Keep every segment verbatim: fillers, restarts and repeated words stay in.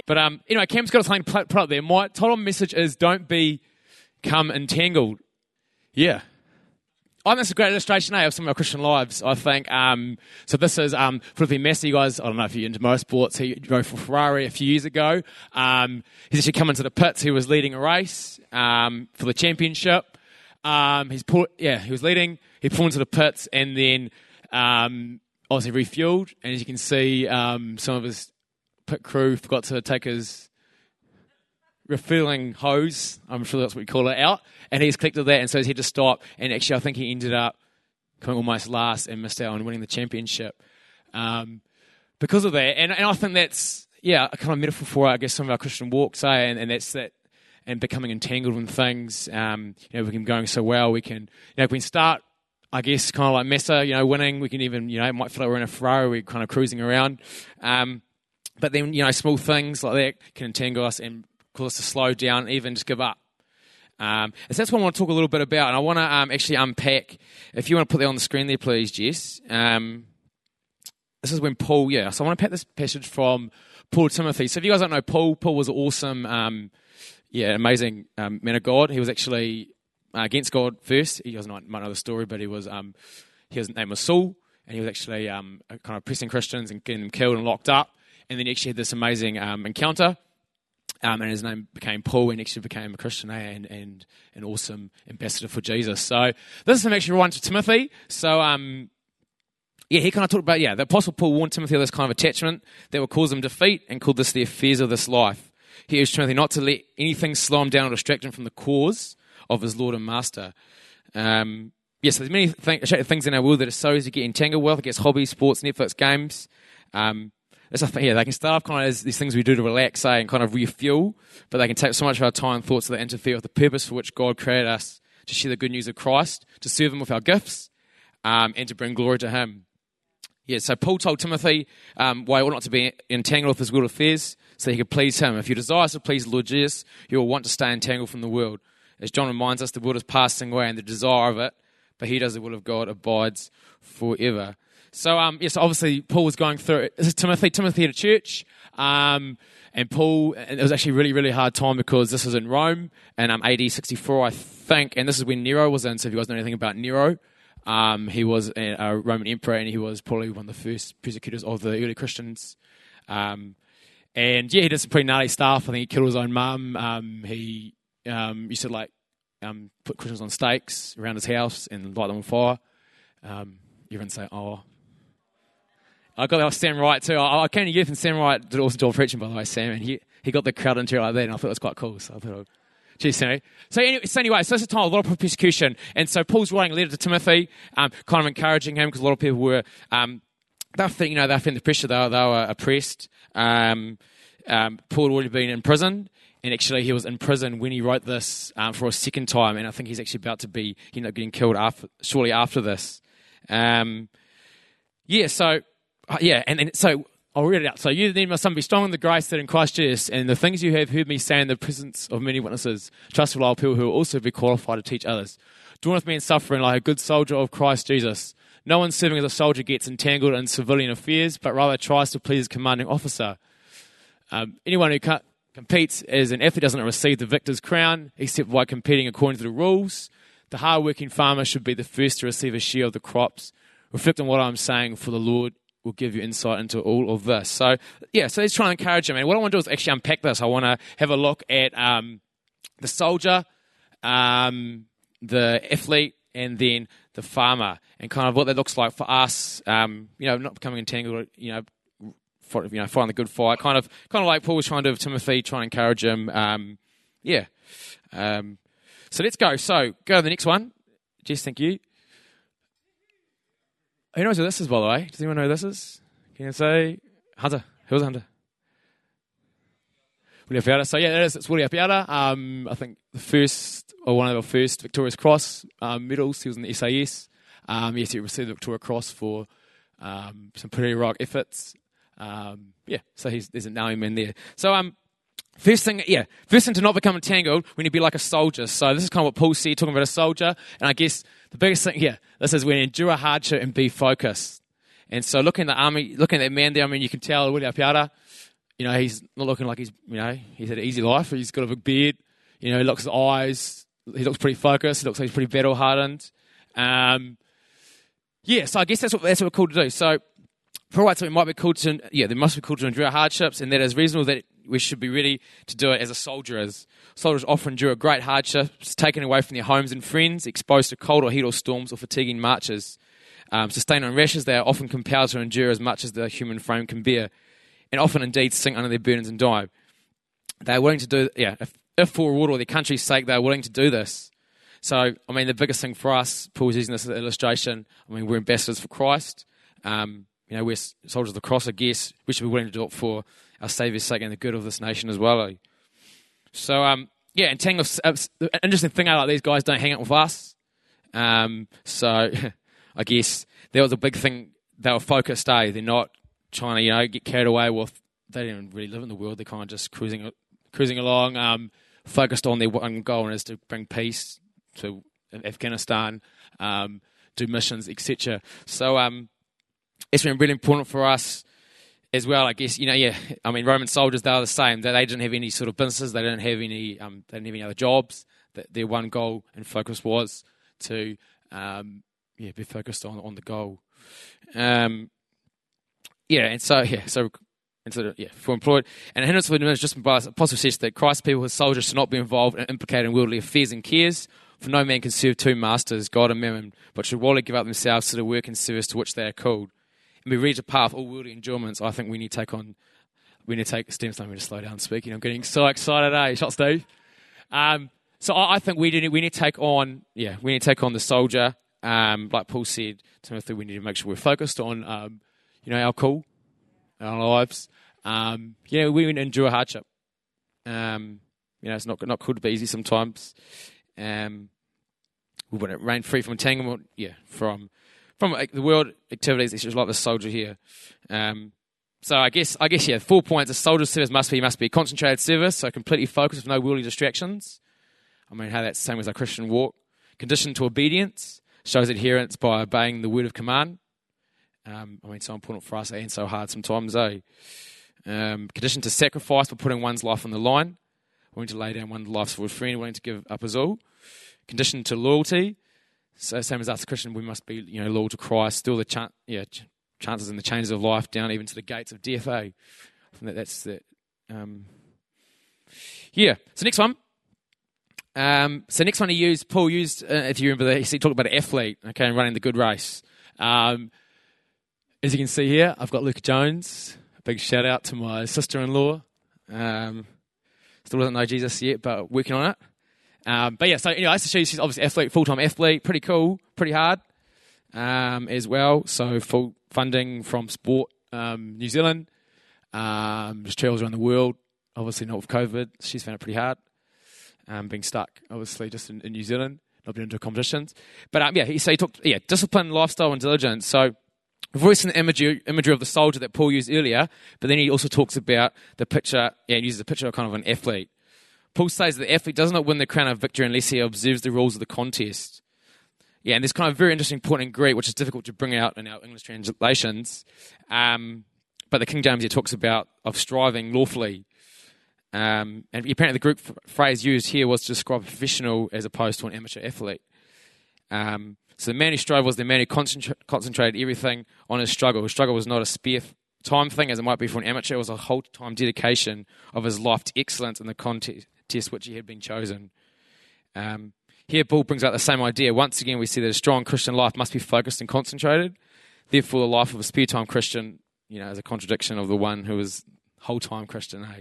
But um, anyway, Cam's got something to put up there. My total message is don't become entangled. Yeah. I think that's a great illustration eh, of some of our Christian lives, I think. Um, so this is um, Felipe Massa, you guys, I don't know if you're into motorsports, he drove for Ferrari a few years ago. Um, he's actually come into the pits, he was leading a race um, for the championship. Um, he's pulled, yeah, he was leading, he pulled into the pits and then um, obviously refueled. And as you can see, um, some of his pit crew forgot to take his refueling hose, I'm sure that's what we call it, out, and he's collected that, and so he had to stop, and actually I think he ended up coming almost last and missed out on winning the championship um, because of that. And, and I think that's, yeah, a kind of metaphor for, I guess, some of our Christian walks, eh? and, and that's that, and becoming entangled in things. Um, you know, we can be going so well, we can, you know, we can start, I guess, kind of like Massa, you know, winning, we can even, you know, it might feel like we're in a Ferrari, we're kind of cruising around. Um, but then, you know, small things like that can entangle us and cause us to slow down, even just give up. Um, and so that's what I want to talk a little bit about. And I want to um, actually unpack, if you want to put that on the screen there, please, Jess. Um, this is when Paul, yeah, so I want to pack this passage from Paul Timothy. So if you guys don't know Paul, Paul was an awesome, um, yeah, amazing um, man of God. He was actually uh, against God first. You guys might know the story, but he was, um, his name was Saul, and he was actually um, kind of oppressing Christians and getting them killed and locked up. And then he actually had this amazing um, encounter. Um, and his name became Paul, and actually became a Christian, eh, and, and an awesome ambassador for Jesus. So this is from actually one to Timothy. So um, yeah, he kind of talked about, yeah, the Apostle Paul warned Timothy of this kind of attachment that would cause him defeat, and called this the affairs of this life. He urged Timothy not to let anything slow him down or distract him from the cause of his Lord and Master. Um, yeah, so there's many th- things in our world that are so easy to get entangled with. I guess hobbies, sports, Netflix, games. Um, That's a thing, yeah, they can start off kind of as these things we do to relax, say, and kind of refuel, but they can take so much of our time and thoughts that interfere with the purpose for which God created us, to share the good news of Christ, to serve Him with our gifts, um, and to bring glory to Him. Yeah, so Paul told Timothy um, why he ought not to be entangled with his world affairs, so he could please Him. If you desire to please the Lord Jesus, you will want to stay entangled from the world. As John reminds us, the world is passing away, and the desire of it, but he does the will of God abides forever. So, um, yes, obviously, Paul was going through, this is Timothy, Timothy at a church, um, and Paul, and it was actually a really, really hard time because this was in Rome, in um, A D sixty-four, I think, and this is when Nero was in, so if you guys know anything about Nero, um, he was a, a Roman emperor, and he was probably one of the first persecutors of the early Christians, um, and yeah, he did some pretty gnarly stuff. I think he killed his own mum, um, he um, used to, like, um, put Christians on stakes around his house and light them on fire. Um, everyone say, oh... I got that off Sam Wright too. I, I came to youth and Sam Wright did an awesome job preaching, by the way, Sam, and he, he got the crowd into it like that, and I thought it was quite cool. So I thought, oh, geez, Sammy. So anyway, so anyway, so this is a time of a lot of persecution, and so Paul's writing a letter to Timothy, um, kind of encouraging him because a lot of people were, um, they were, you know, they were feeling the pressure. They were, they were oppressed. Um, um, Paul had already been in prison, and actually he was in prison when he wrote this um, for a second time, and I think he's actually about to be, he ended up getting killed after, shortly after this. Um, yeah, so. Uh, yeah, and, and so I'll read it out. So you then must be strong in the grace that in Christ Jesus, and the things you have heard me say in the presence of many witnesses, trust reliable people who will also be qualified to teach others. Do with me in suffering like a good soldier of Christ Jesus. No one serving as a soldier gets entangled in civilian affairs, but rather tries to please his commanding officer. Um, anyone who ca- competes as an athlete doesn't receive the victor's crown, except by competing according to the rules. The hard-working farmer should be the first to receive a share of the crops. Reflect on what I'm saying, for the Lord will give you insight into all of this. So, yeah, so let's try and encourage him. And what I want to do is actually unpack this. I want to have a look at um, the soldier, um, the athlete, and then the farmer, and kind of what that looks like for us, um, you know, not becoming entangled, you know, for, you know, fighting the good fight. Kind of kind of like Paul was trying to do with Timothy, trying to encourage him. Um, yeah. Um, so let's go. So, go to the next one. Jess, thank you. Who knows who this is, by the way? Does anyone know who this is? Can you say? Hunter. Who's Hunter? Willie Apiata. So, yeah, it is. It's Willie Apiata. Um, I think the first, or one of the first Victoria's Cross um, medals. He was in the S A S. Um, yes, he received the Victoria Cross for um, some pretty heroic efforts. Um, yeah, so he's, there's a knowing man there. So, um, First thing, yeah, first thing to not become entangled, we need to be like a soldier. So this is kind of what Paul said, talking about a soldier. And I guess the biggest thing, yeah, this is when endure hardship and be focused. And so looking at the army, looking at that man there, I mean, you can tell Willie Apiata, you know, he's not looking like he's, you know, he's had an easy life. He's got a big beard. You know, he looks at his eyes. He looks pretty focused. He looks like he's pretty battle-hardened. Um, yeah, so I guess that's what that's what we're called to do. So, for right, so we might be called to, yeah, they must be called to endure hardships, and that is reasonable that we should be ready to do it as a soldier is. Soldiers often endure great hardships, taken away from their homes and friends, exposed to cold or heat or storms or fatiguing marches. Um, sustained on rashes, they are often compelled to endure as much as the human frame can bear, and often indeed sink under their burdens and die. They are willing to do, yeah, if, if for reward or their country's sake, they are willing to do this. So, I mean, the biggest thing for us, Paul's using this as an illustration, I mean, we're ambassadors for Christ. Um, you know, we're soldiers of the cross, I guess. We should be willing to do it for our Saviour's sake and the good of this nation as well. Eh? So, um, yeah, and Tango, uh, the interesting thing out like these guys don't hang out with us. Um, so, I guess that was a big thing. They were focused, eh? They're not trying to, you know, get carried away with, they don't really live in the world. They're kind of just cruising cruising along, um, focused on their one goal, and is to bring peace to Afghanistan, um, do missions, et cetera. So, um, it's been really important for us as well, I guess. You know, yeah, I mean, Roman soldiers, they are the same. They, they didn't have any sort of businesses. They didn't have any, um, they didn't have any other jobs. That their one goal and focus was to, um, yeah, be focused on, on the goal. Um, yeah, and so, yeah, so, and so, yeah, for employed. And a hindrance for the just by Apostle says that Christ's people as soldiers should not be involved and implicated in worldly affairs and cares. For no man can serve two masters, God and mammon, but should wholly give up themselves to the work and service to which they are called. And be ready to path all worldly enjoyments. I think we need to take on, we need to take, Steve's telling me to slow down speaking. I'm getting so excited, eh? Shot, Steve. Um, so I, I think we need, we need to take on, yeah, we need to take on the soldier. Um, like Paul said, Timothy, we need to make sure we're focused on, um, you know, our call, our lives. Um, yeah, we need to endure hardship. Um, you know, it's not not cool to be easy sometimes. Um, we want to reign free from entanglement, yeah, from from like, the world activities. It's just like the soldier here. Um, so I guess I guess yeah, four points. A soldier's service must be must be concentrated service, so completely focused with no worldly distractions. I mean, how that's the same as our Christian walk. Conditioned to obedience, shows adherence by obeying the word of command. Um, I mean, so important for us and so hard sometimes, eh? Um, conditioned to sacrifice by putting one's life on the line, willing to lay down one's life for a friend, willing to give up his all. Conditioned to loyalty, so same as us Christian, we must be, you know, loyal to Christ. Still the chan- yeah, ch- chances and the changes of life down even to the gates of death. Eh? I think that that's the um, yeah. So next one. Um, so next one he used, Paul used, uh, if you remember, the, he talked about an athlete, okay, and running the good race. Um, as you can see here, I've got Luke Jones. A big shout out to my sister-in-law. Um, still doesn't know Jesus yet, but working on it. Um, but yeah, so anyway, so she's obviously athlete, full-time athlete, pretty cool, pretty hard um, as well. So full funding from Sport um, New Zealand, um, just travels around the world. Obviously not with COVID, she's found it pretty hard. Um, being stuck, obviously, just in, in New Zealand, not being into competitions. But um, yeah, he, so he talked, yeah, discipline, lifestyle, and diligence. So we've always seen the imagery, imagery of the soldier that Paul used earlier, but then he also talks about the picture, yeah, and uses the picture of kind of an athlete. Paul says that the athlete does not win the crown of victory unless he observes the rules of the contest. Yeah, and there's kind of a very interesting point in Greek, which is difficult to bring out in our English translations. Um, but the King James here talks about of striving lawfully. Um, and apparently the Greek f- phrase used here was to describe a professional as opposed to an amateur athlete. Um, so the man who strove was the man who concentra- concentrated everything on his struggle. His struggle was not a spare time thing as it might be for an amateur. It was a whole time dedication of his life to excellence in the contest which he had been chosen. Um, here Paul brings out the same idea. Once again we see that a strong Christian life must be focused and concentrated. Therefore the life of a spare time Christian, you know, is a contradiction of the one who is whole time Christian. Hey?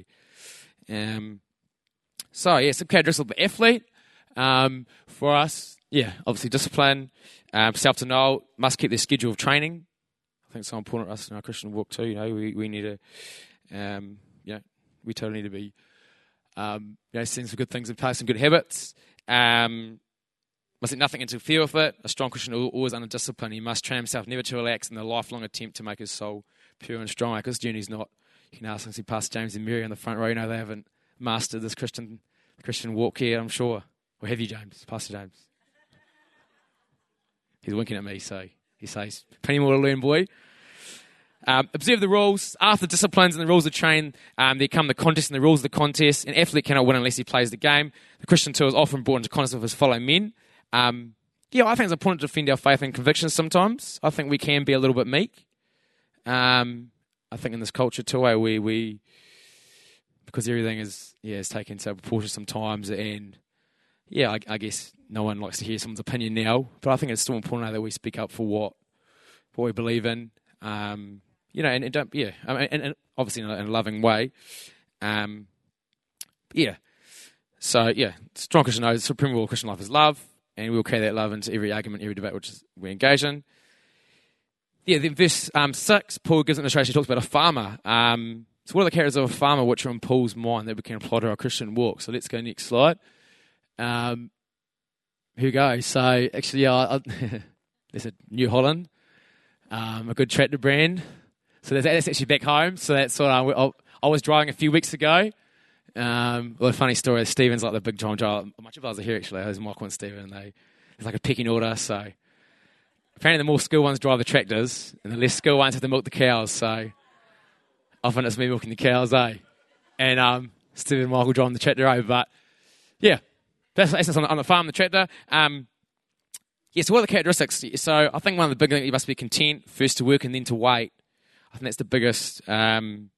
Um, so, yeah, some characteristics of the athlete. Um, for us, yeah, obviously discipline, um, self-denial, must keep their schedule of training. I think it's so important to us in our Christian walk too. You know, we, we need to, um, you know, we totally need to be, um, you know, seeing some good things in place, some good habits. Um, must let nothing interfere with it. A strong Christian always under discipline. He must train himself never to relax in the lifelong attempt to make his soul pure and strong. Because this journey's not. You can ask, I see Pastor James and Mary on the front row. You know, they haven't mastered this Christian Christian walk here, I'm sure. Or have you, James? Pastor James? He's winking at me, so he says, plenty more to learn, boy. Um, observe the rules. After disciplines and the rules of train, um, there come the contest and the rules of the contest. An athlete cannot win unless he plays the game. The Christian tool is often brought into contest with his fellow men. Um, yeah, I think it's important to defend our faith and convictions sometimes. I think we can be a little bit meek. Um, I think in this culture too, eh, we, we because everything is yeah is taken so proportion sometimes, and yeah, I, I guess no one likes to hear someone's opinion now, but I think it's still important that we speak up for what what we believe in. Um, You know, and, and don't, yeah, I mean, and, and obviously in a, in a loving way. Um, yeah. So, yeah, strong Christian knows the supreme rule of Christian life is love, and we'll carry that love into every argument, every debate which is, we engage in. Yeah, then verse um, six, Paul gives an illustration. He talks about a farmer. Um, so what are the characters of a farmer which are in Paul's mind that we can apply to our Christian walk? So let's go next slide. Um, here we go. So, actually, uh, there's a New Holland, um, a good tractor brand. So that's, that's actually back home. So that's what I, I was driving a few weeks ago. Um, well, a funny story. Stephen's like the big John Joe. Much of us are here actually. There's Michael and Stephen. And they it's like a pecking order. So apparently, the more skilled ones drive the tractors, and the less skilled ones have to milk the cows. So often it's me milking the cows, eh? And um, Stephen and Michael driving the tractor over. But yeah, that's, that's on, the, on the farm, the tractor. Um, yeah. So what are the characteristics? So I think one of the big things, you must be content first to work and then to wait. I think that's the biggest, um,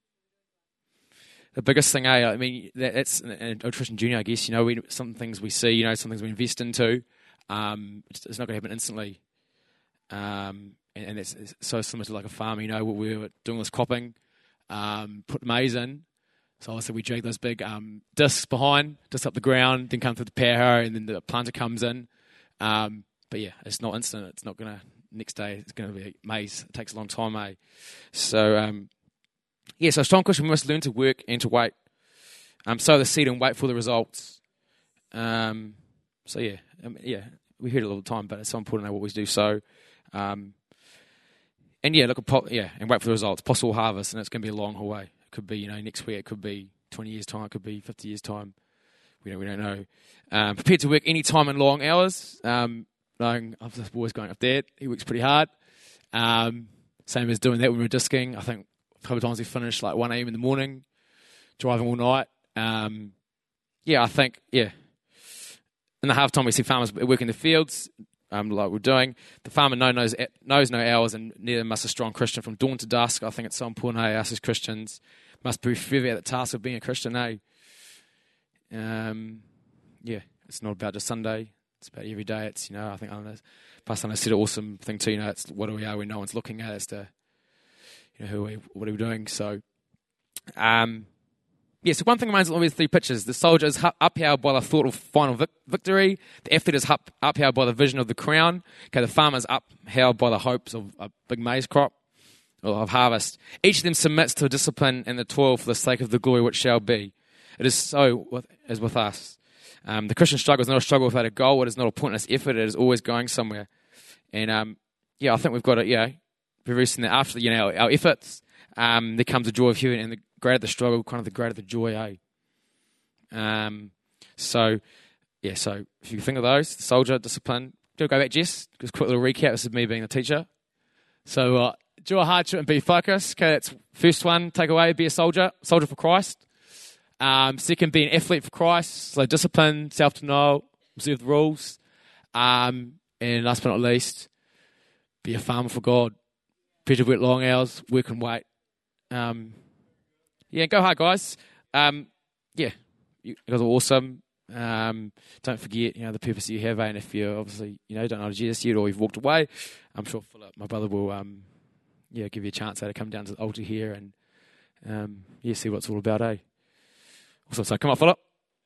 the biggest thing. Eh? I mean, that, that's an Old Junior, I guess. You know, we, some things we see, you know, some things we invest into. Um, it's, it's not going to happen instantly, um, and, and it's, it's so similar to like a farm. You know, we were doing this cropping, um, put maize in. So obviously we drag those big um, discs behind, discs up the ground, then come through the power, and then the planter comes in. Um, but yeah, it's not instant. It's not going to. Next day it's going to be maize. It takes a long time, eh? So, um, yeah, so a strong Christian, we must learn to work and to wait. Um, sow the seed and wait for the results. Um, so, yeah, um, yeah, we hear it all the time, but it's so important to know what we do. So, um, and yeah, look, at yeah, and wait for the results. Possible harvest, and it's going to be a long haul away. It could be, you know, next week. It could be twenty years' time. It could be fifty years' time. We don't, we don't know. Um, prepared to work any time in long hours. Um, Knowing I've always going up there, he works pretty hard. Um, same as doing that when we were disking. I think a couple of times we finished like one a.m. in the morning, driving all night. Um, yeah, I think, yeah. In the half time we see farmers work in the fields, um, like we're doing. The farmer no knows, knows no hours, and neither must a strong Christian from dawn to dusk. I think it's so important, hey, us as Christians must be forever at the task of being a Christian, eh? Um, yeah, it's not about just Sunday. It's about every day. It's, you know, I think Pastor said an awesome thing too, you know, it's what we are when no one's looking at us to, you know, who are we, what are we doing? So, um, yeah, so one thing remains with three pictures. The soldier is upheld by the thought of final vic- victory. The athlete is up- upheld by the vision of the crown. Okay, the farmer is upheld by the hopes of a big maize crop or of harvest. Each of them submits to discipline and the toil for the sake of the glory which shall be. It is so with, as with us. Um, the Christian struggle is not a struggle without a goal. It is not a pointless effort. It is always going somewhere. And, um, yeah, I think we've got to, yeah, be recent that after, you know, our, our efforts, um, there comes a joy of heaven, and the greater the struggle, kind of the greater the joy, eh? Um, so, yeah, so if you think of those, the soldier, discipline, do go back, Jess, just a quick little recap. This is me being the teacher. So, uh, do a hardship and be focused. Okay, that's first one, take away, be a soldier, soldier for Christ. Um, second, be an athlete for Christ, so discipline, self-denial, observe the rules. Um, and last but not least, be a farmer for God. Prepare to work long hours, work and wait. Um, yeah, go hard, guys. Um, yeah, you guys are awesome. Um, don't forget, you know, the purpose that you have, eh? And if you obviously, you know, don't know Jesus yet or you've walked away, I'm sure Philip, my brother, will, um, yeah, give you a chance eh, to come down to the altar here and, um, yeah, see what it's all about, eh? Awesome. So come on, Philip.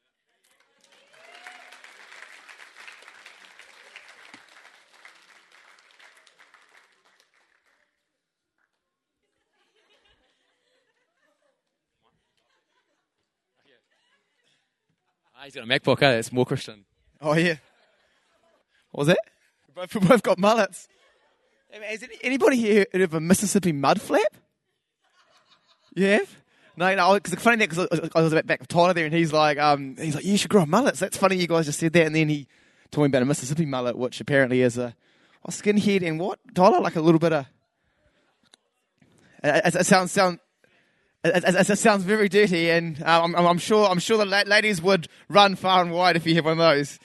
Ah, he's got a MacBook, eh? It's more Christian. Oh, yeah. What was that? We both, we both got mullets. Has anybody here heard of a Mississippi mud flap? You have? No, no, because the funny thing, because I was back with Tyler there, and he's like, um, he's like, you should grow mullets. That's funny you guys just said that. And then he told me about a Mississippi mullet, which apparently is a, a skinhead and what, Tyler? Like a little bit of, It, it sounds sound. It, it, it sounds very dirty, and uh, I'm, I'm sure I'm sure the la- ladies would run far and wide if you have one of those.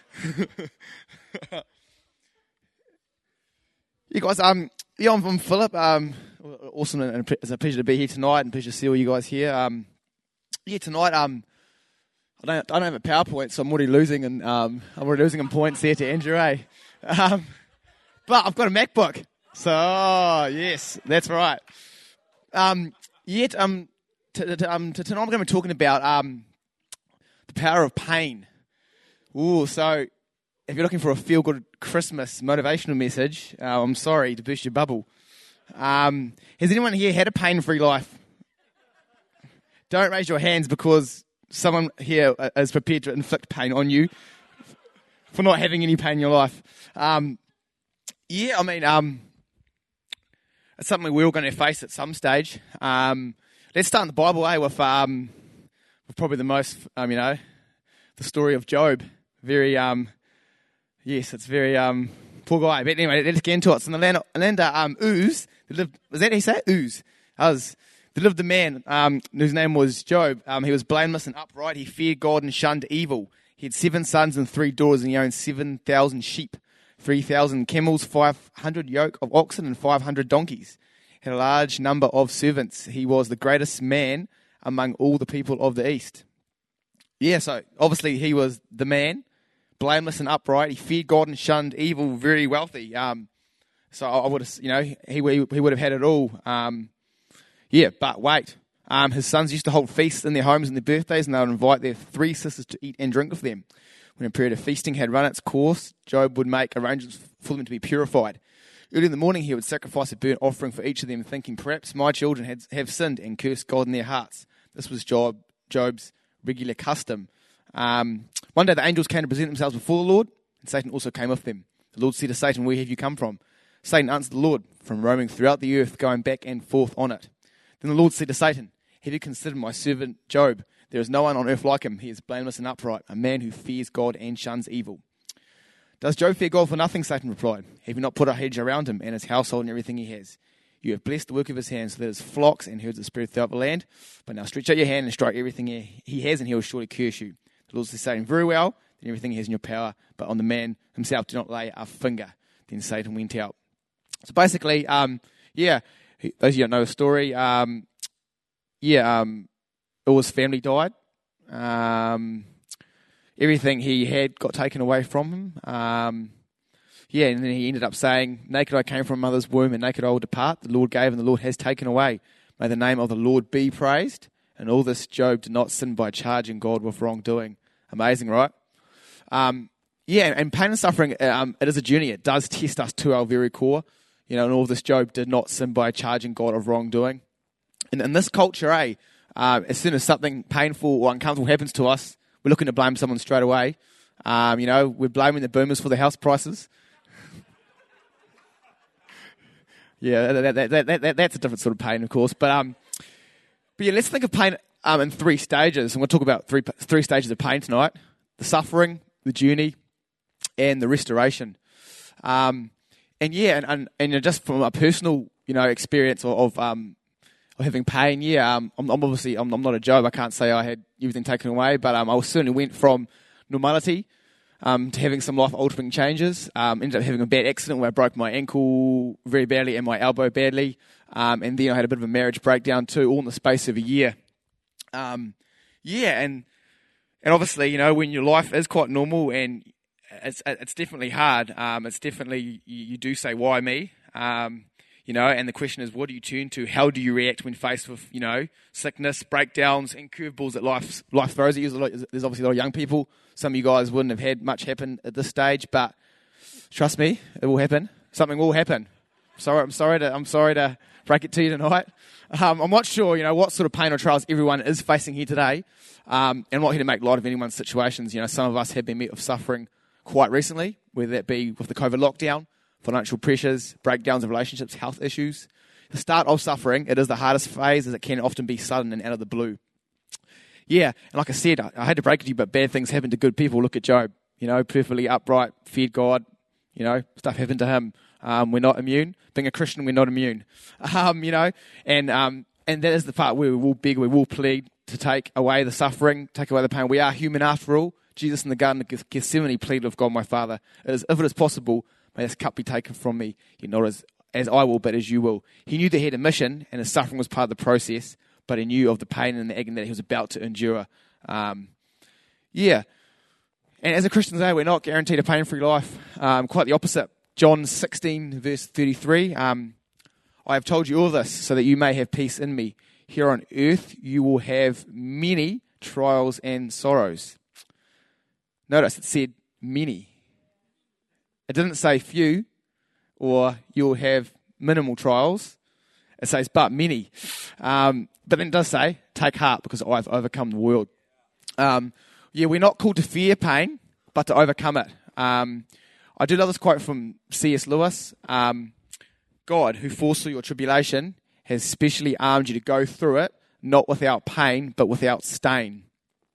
You guys, um, yeah, I'm, I'm Philip. Um, awesome, and it's a pleasure to be here tonight, and pleasure to see all you guys here. Um, yeah, tonight, um, I don't, I don't have a PowerPoint, so I'm already losing, and um, I'm already losing in points there to Andrew, eh? Um, but I've got a MacBook, so oh, yes, that's right. Um, yet, um, t- t- um, t- tonight I'm going to be talking about um, the power of pain. Ooh, so. If you're looking for a feel-good Christmas motivational message, uh, I'm sorry to burst your bubble. Um, has anyone here had a pain-free life? Don't raise your hands because someone here is prepared to inflict pain on you for not having any pain in your life. Um, yeah, I mean, um, it's something we're all going to face at some stage. Um, let's start in the Bible, eh, with, um, with probably the most, um, you know, the story of Job. Very... Um, Yes, it's very um, poor guy. But anyway, let's get into it. So in the land, land of um, Uz, lived, was that how you say it? Uz. Uz. There lived a man um, whose name was Job. Um, he was blameless and upright. He feared God and shunned evil. He had seven sons and three daughters, and he owned seven thousand sheep, three thousand camels, five hundred yoke of oxen, and five hundred donkeys. He had a large number of servants. He was the greatest man among all the people of the East. Yeah, so obviously he was the man. Blameless and upright, he feared God and shunned evil. Very wealthy. Um, so I would have, you know, he he would have had it all. Um, yeah, but wait, um, his sons used to hold feasts in their homes on their birthdays, and they would invite their three sisters to eat and drink with them. When a period of feasting had run its course, Job would make arrangements for them to be purified. Early in the morning, he would sacrifice a burnt offering for each of them, thinking, perhaps my children had, have sinned and cursed God in their hearts. This was Job, Job's regular custom. Um, one day the angels came to present themselves before the Lord, and Satan also came with them. The Lord said to Satan, where have you come from? Satan answered the Lord, from roaming throughout the earth, going back and forth on it. Then the Lord said to Satan, have you considered my servant Job? There is no one on earth like him. He is blameless and upright, a man who fears God and shuns evil. Does Job fear God for nothing? Satan replied. Have you not put a hedge around him and his household and everything he has? You have blessed the work of his hands, so that his flocks and herds are spread throughout the land. But now stretch out your hand and strike everything he has, and he will surely curse you. The Lord said to Satan, very well, then everything he has in your power, but on the man himself do not lay a finger. Then Satan went out. So basically, um, yeah, those of you who don't know the story, um, yeah, um, all his family died. Um, everything he had got taken away from him. Um, yeah, and then he ended up saying, naked I came from mother's womb, and naked I will depart. The Lord gave, and the Lord has taken away. May the name of the Lord be praised. And all this, Job did not sin by charging God with wrongdoing. Amazing, right? Um, yeah, and pain and suffering, um, it is a journey. It does test us to our very core. You know, and all this, Job did not sin by charging God of wrongdoing. And in this culture, eh, uh, as soon as something painful or uncomfortable happens to us, we're looking to blame someone straight away. Um, you know, we're blaming the boomers for the house prices. yeah, that, that, that, that, that's a different sort of pain, of course. But um, but yeah, let's think of pain um, in three stages. And we'll talk about three three stages of pain tonight: the suffering, the journey, and the restoration. Um, and yeah, and, and and just from a personal, you know, experience of, of um of having pain, yeah, um, I'm, I'm obviously I'm, I'm not a Job. I can't say I had everything taken away, but um, I certainly went from normality um to having some life-altering changes. Um, ended up having a bad accident where I broke my ankle very badly and my elbow badly. Um, and then I had a bit of a marriage breakdown too, all in the space of a year. Um, yeah, and and obviously, you know, when your life is quite normal and it's it's definitely hard. Um, it's definitely, you, you do say, why me? Um, you know, and the question is, what do you turn to? How do you react when faced with, you know, sickness, breakdowns, and curveballs that life life throws at you? There's obviously a lot of young people. Some of you guys wouldn't have had much happen at this stage, but trust me, it will happen. Something will happen. Sorry, I'm sorry to I'm sorry to break it to you tonight. Um, I'm not sure, you know, what sort of pain or trials everyone is facing here today. Um, and I'm not here to make light of anyone's situations. You know, some of us have been met with suffering quite recently, whether that be with the COVID lockdown, financial pressures, breakdowns of relationships, health issues. The start of suffering, it is the hardest phase, as it can often be sudden and out of the blue. Yeah, and like I said, I, I hate to break it to you, but bad things happen to good people. Look at Job, you know, perfectly upright, feared God, you know, stuff happened to him. Um, we're not immune. Being a Christian, we're not immune. Um, you know, and um, and that is the part where we will beg, we will plead to take away the suffering, take away the pain. We are human after all. Jesus in the Garden of Gethsemane pleaded with God, my Father, as if it is possible, may this cup be taken from me, yet not as, as I will, but as you will. He knew that he had a mission, and his suffering was part of the process, but he knew of the pain and the agony that he was about to endure. Um, yeah. And as a Christian today, we're not guaranteed a pain-free life. Um, quite the opposite. John sixteen, verse thirty-three, um, I have told you all this so that you may have peace in me. Here on earth, you will have many trials and sorrows. Notice it said many. It didn't say few or you'll have minimal trials. It says but many. Um, but then it does say, take heart because I've overcome the world. Um, yeah, we're not called to fear pain, but to overcome it. Um, I do love this quote from C S Lewis. Um, God, who foresaw your tribulation, has specially armed you to go through it, not without pain, but without stain.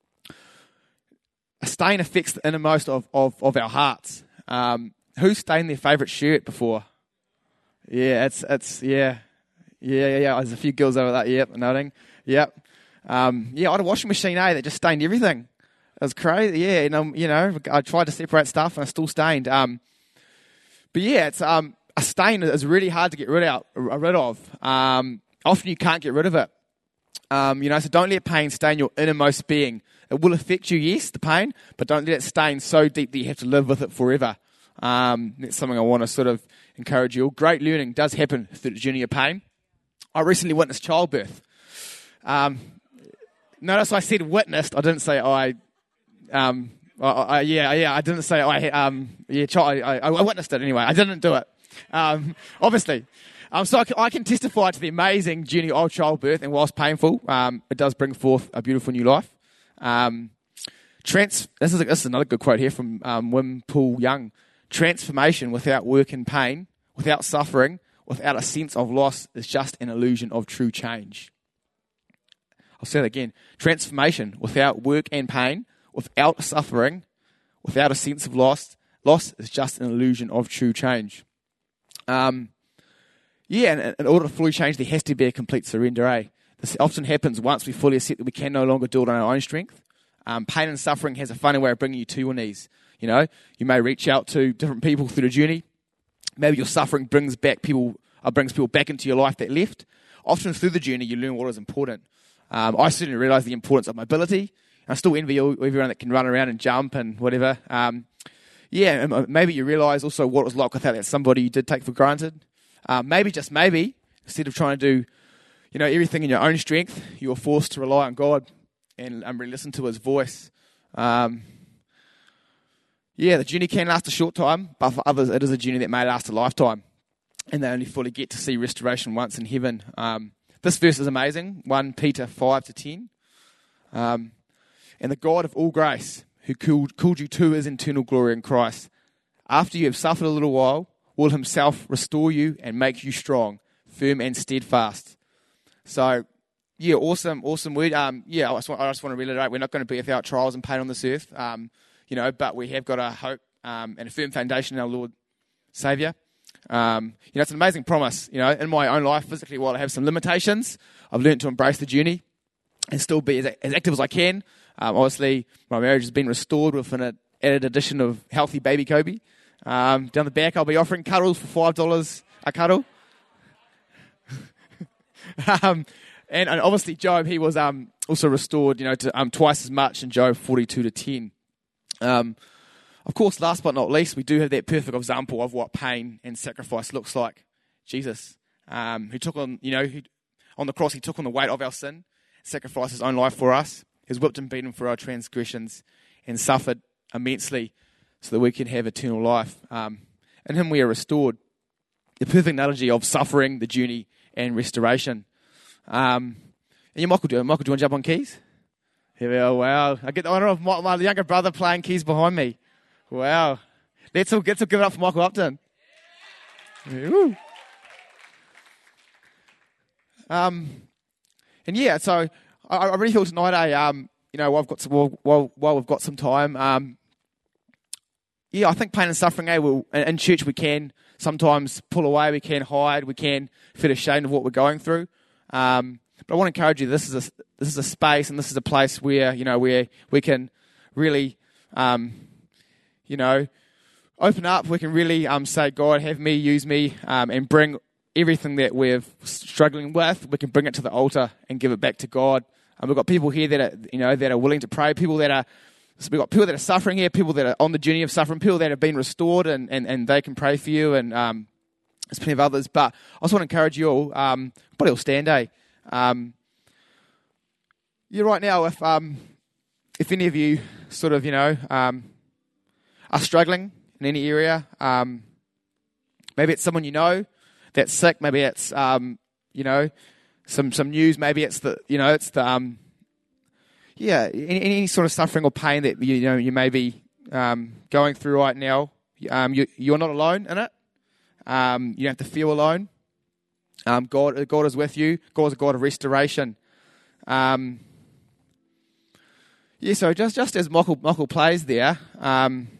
A stain affects the innermost of, of, of our hearts. Um, who stained their favourite shirt before? Yeah, it's, it's yeah. Yeah, yeah, yeah. There's a few girls over that. Yep, nodding. Yep. Um, yeah, I had a washing machine, eh, that just stained everything. It was crazy. Yeah, and um, you know, I tried to separate stuff and I still stained. Um, but yeah, it's um, a stain is really hard to get rid out, rid of. Um, often you can't get rid of it. Um, you know, so don't let pain stain your innermost being. It will affect you, yes, the pain, but don't let it stain so deep that you have to live with it forever. Um, that's something I want to sort of encourage you all. Great learning does happen through the journey of pain. I recently witnessed childbirth. Um, notice I said witnessed. I didn't say I. Um, I, I yeah, yeah. I didn't say I. Um, yeah, child, I, I witnessed it anyway. I didn't do it. Um, obviously. Um, so I can, I can testify to the amazing journey of childbirth, and whilst painful, um, it does bring forth a beautiful new life. Um, trans. This is a, this is another good quote here from um, Wim Pool Young. Transformation without work and pain, without suffering, without a sense of loss, is just an illusion of true change. I'll say that again. Transformation without work and pain, without suffering, without a sense of loss, loss is just an illusion of true change. Um, yeah, and in order to fully change, there has to be a complete surrender, eh? This often happens once we fully accept that we can no longer do it on our own strength. Um, pain and suffering has a funny way of bringing you to your knees. You know, you may reach out to different people through the journey. Maybe your suffering brings back people, uh, brings people back into your life that left. Often through the journey, you learn what is important. Um, I certainly realised the importance of mobility. I still envy all, everyone that can run around and jump and whatever. Um, yeah, and maybe you realise also what it was like without that somebody you did take for granted. Um, maybe, just maybe, instead of trying to do, you know, everything in your own strength, you were forced to rely on God and um, really listen to His voice. Um, yeah, the journey can last a short time, but for others, it is a journey that may last a lifetime, and they only fully get to see restoration once in heaven. Um, this verse is amazing, First Peter five to ten. Um, and the God of all grace, who called, called you to His eternal glory in Christ, after you have suffered a little while, will Himself restore you and make you strong, firm and steadfast. So, yeah, awesome, awesome word. Um, yeah, I just, want, I just want to reiterate, we're not going to be without trials and pain on this earth, um, you know, but we have got a hope um, and a firm foundation in our Lord Saviour. Um, you know, it's an amazing promise. You know, in my own life, physically, while I have some limitations, I've learned to embrace the journey and still be as, as active as I can. Um, obviously, my marriage has been restored with an added addition of healthy baby Kobe. Um, down the back, I'll be offering cuddles for five dollars a cuddle. um, and, and obviously, Job, he was um, also restored, you know, to um, twice as much in Job forty-two to ten. Um, of course, last but not least, we do have that perfect example of what pain and sacrifice looks like. Jesus, um, who took on, you know, who, on the cross, He took on the weight of our sin, sacrificed His own life for us. He was whipped and beaten for our transgressions and suffered immensely so that we can have eternal life. Um, in Him we are restored. The perfect analogy of suffering, the journey, and restoration. Um, and you, Michael, do, Michael, do you want to jump on keys? Here we are. Wow. I get the honour of my, my younger brother playing keys behind me. Wow. Let's all, let's all give it up for Michael Upton. Woo. Um, and yeah, so I, I really feel tonight, eh, um, you know, while, I've got some, while, while, while we've got some time, um, yeah, I think pain and suffering, eh, will, in church we can sometimes pull away, we can hide, we can feel ashamed of what we're going through. Um, but I want to encourage you. This is a this is a space, and this is a place where you know where we can really, um, you know, open up. We can really um, say, God, have me, use me, um, and bring everything that we're struggling with. We can bring it to the altar and give it back to God. And we've got people here that are you know that are willing to pray. People that are So we've got people that are suffering here, people that are on the journey of suffering, people that have been restored, and, and, and they can pray for you, and um, there's plenty of others. But I just want to encourage you all, um, probably all stand, eh? Um, yeah, right now, if um, if any of you sort of, you know, um, are struggling in any area, um, maybe it's someone you know that's sick, maybe it's, um, you know, some some news, maybe it's the, you know, it's the... Um, Yeah, any, any sort of suffering or pain that you, you know you may be um, going through right now, um, you, you're not alone in it. Um, you don't have to feel alone. Um, God, God is with you. God is a God of restoration. Um, yeah, so just just as Michael Michael plays there, um,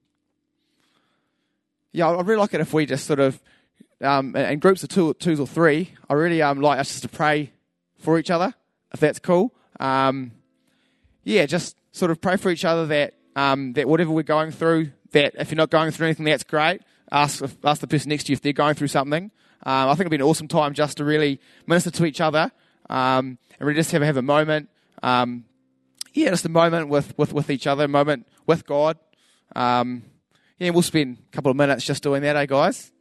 yeah, I'd really like it if we just sort of um, in groups of two, twos or three. I really um, like us just to pray for each other, if that's cool. Um, Yeah, just sort of pray for each other that um, that whatever we're going through, that if you're not going through anything, that's great. Ask ask the person next to you if they're going through something. Um, I think it'll be an awesome time just to really minister to each other um, and really just have, have a moment. Um, yeah, just a moment with, with, with each other, a moment with God. Um, yeah, we'll spend a couple of minutes just doing that, eh, guys?